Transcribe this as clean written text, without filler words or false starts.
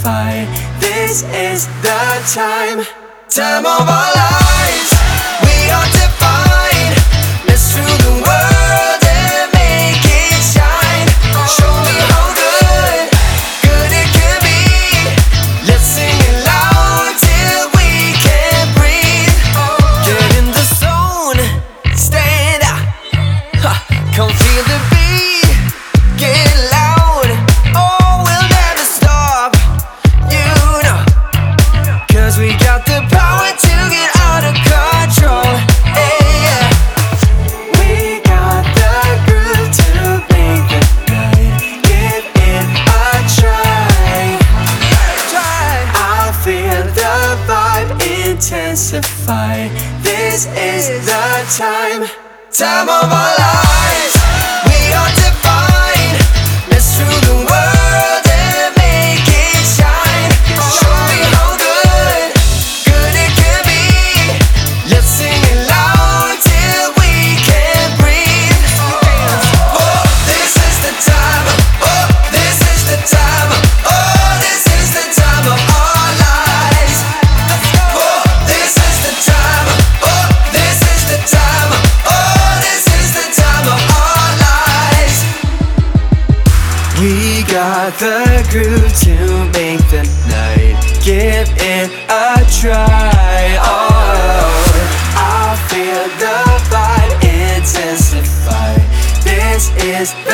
intensify. This is the time of our lives. We are divine. Let's rule the world and make it shine. Show me how good it can be. Let's sing it loud till we can't breathe. Get in the zone, stand up. Come feel the beat, get loud. Oh, we'll never stop, you know. 'Cause we got the power to get out of control. Hey, yeah. We got the groove to make the night. Give it a try. I feel the vibe intensify. This is the time of our lives. We are divine. Let's rule the world and make it shine. Show me how good it can be. Let's sing it loud till we can't breathe. Oh, this is the time. Oh, this is the time. Oh, this is the time of our lives. Oh, this is the time. Oh, this is the time. Oh, this is the time of our lives. We got the groove to make the night. Give it a try. Oh, I feel the vibe intensify. This is the